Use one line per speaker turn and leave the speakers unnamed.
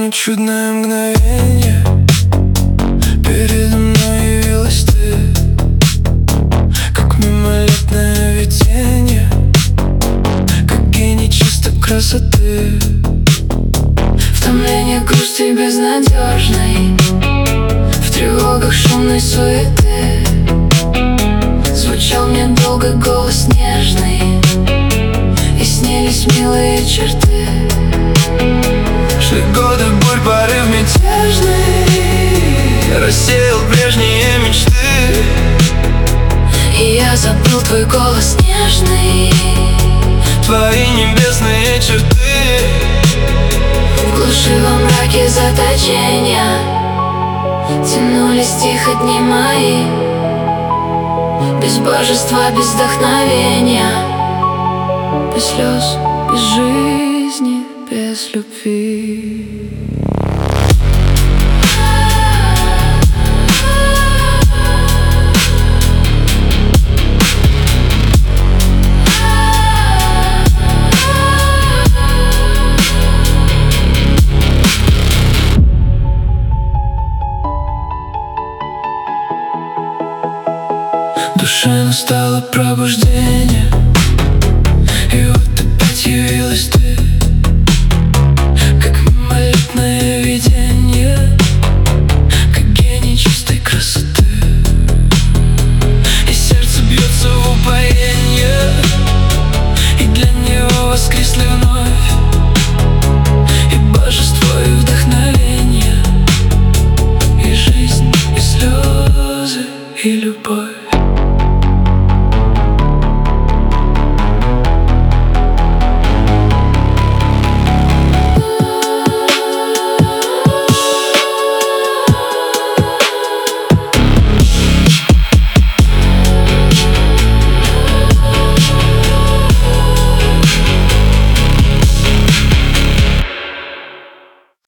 одно чудное мгновение. Передо мной явилась ты, как мимолетное видение, как гений чистой красоты.
В томлении грусти безнадежной, в тревогах шумной суеты звучал мне долго голос нежный, и снились милые черты.
Шли годы, боль, порыв мятежный рассеял прежние мечты,
и я забыл твой голос нежный,
твои небесные черты.
в глуши во мраке заточения тянулись тихо дни мои, без божества, без вдохновения, без слез, без жизни, без любви.
В душе настало пробуждение, и вот опять явилась ты, как мимолетное видение, как гений чистой красоты. И сердце бьется в упоенье, и для него воскресли вновь и божество, и вдохновение, и жизнь, и слезы, и любовь.